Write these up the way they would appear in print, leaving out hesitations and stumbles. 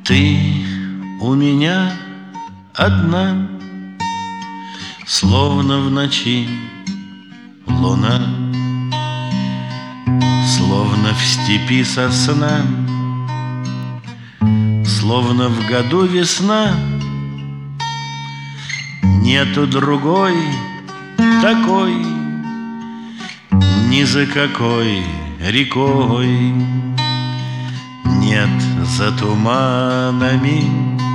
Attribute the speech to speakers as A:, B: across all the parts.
A: Ты у меня одна, словно в ночи луна, словно в степи сосна, словно в году весна. Нету другой такой, ни за какой рекой. Нет за туманами,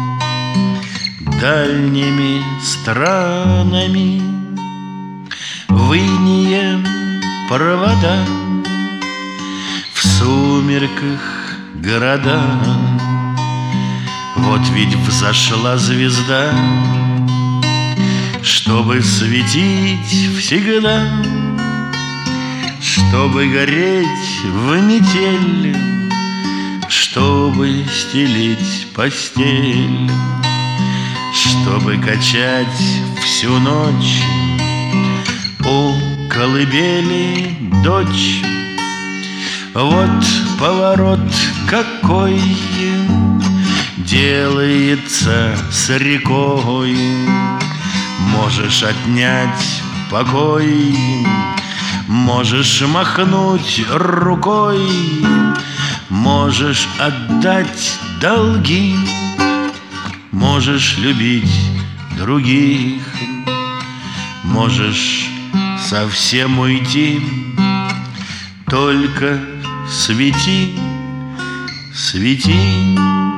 A: дальними странами, в инее провода, в сумерках города. Вот ведь взошла звезда, чтобы светить всегда, чтобы гореть в метель, чтобы стелить постель, чтобы качать всю ночь у колыбели дочь. Вот поворот какой делается с рекой. Можешь отнять покой, можешь махнуть рукой, можешь отдать долги, можешь любить других, можешь совсем уйти. Только свети, свети.